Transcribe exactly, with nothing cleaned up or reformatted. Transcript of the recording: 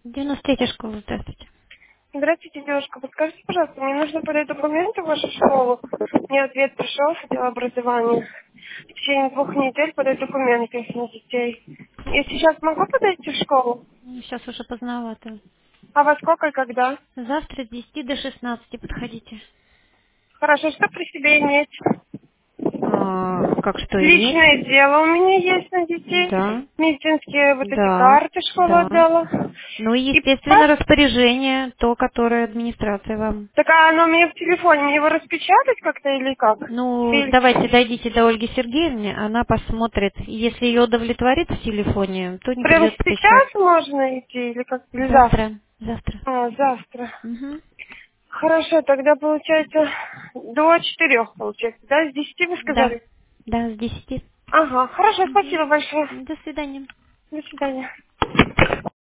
девяносто третья школа, здравствуйте. Здравствуйте, девушка. Подскажите, пожалуйста, мне нужно подать документы в вашу школу. Мне ответ пришел с отдела образования. В течение двух недель подать документы на детей. Я сейчас могу подойти в школу? Ну, сейчас уже поздновато. А во сколько и когда? Завтра с десяти до шестнадцати подходите. Хорошо, что при себе иметь? А, как что иметь? Личное дело у меня есть на детей. Да, Медицинские вот эти да, карты школа да. отдала. Ну и, И естественно, пас... распоряжение, то, которое администрация вам. Так а оно у меня в телефоне. Мне его распечатать как-то или как? Ну, Фильм. давайте дойдите до Ольги Сергеевны, она посмотрит. Если ее удовлетворит в телефоне, то не Прямо придется писать. сейчас можно идти или как? Или завтра? Завтра, завтра. А, завтра. Угу. Хорошо, тогда получается до четырех, получается, да? С десяти вы Да, сказали? да, с десяти. Ага, хорошо, Угу. спасибо большое. До свидания. До свидания.